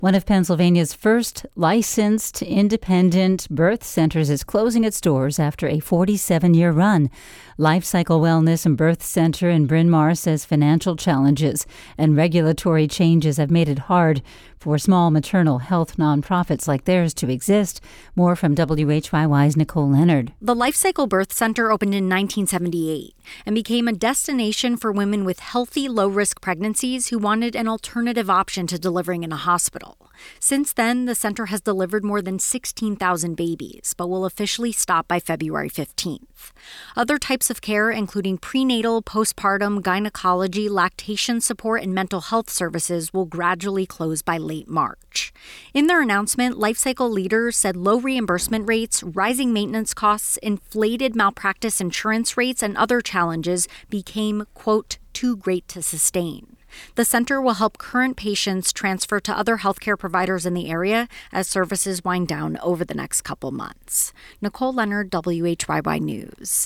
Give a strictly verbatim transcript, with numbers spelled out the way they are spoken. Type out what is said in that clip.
One of Pennsylvania's first licensed independent birth centers is closing its doors after a forty-seven-year run. Life Cycle Wellness and Birth Center in Bryn Mawr says financial challenges and regulatory changes have made it hard for small maternal health nonprofits like theirs to exist. More from W H Y Y's Nicole Leonard. The Life Cycle Birth Center opened in nineteen seventy-eight and became a destination for women with healthy, low-risk pregnancies who wanted an alternative option to delivering in a hospital. Since then, the center has delivered more than sixteen thousand babies, but will officially stop by February fifteenth. Other types of care, including prenatal, postpartum, gynecology, lactation support, and mental health services, will gradually close by late March. In their announcement, Life Cycle leaders said low reimbursement rates, rising maintenance costs, inflated malpractice insurance rates, and other challenges became, quote, too great to sustain. The center will help current patients transfer to other healthcare providers in the area as services wind down over the next couple months. Nicole Leonard, W H Y Y News.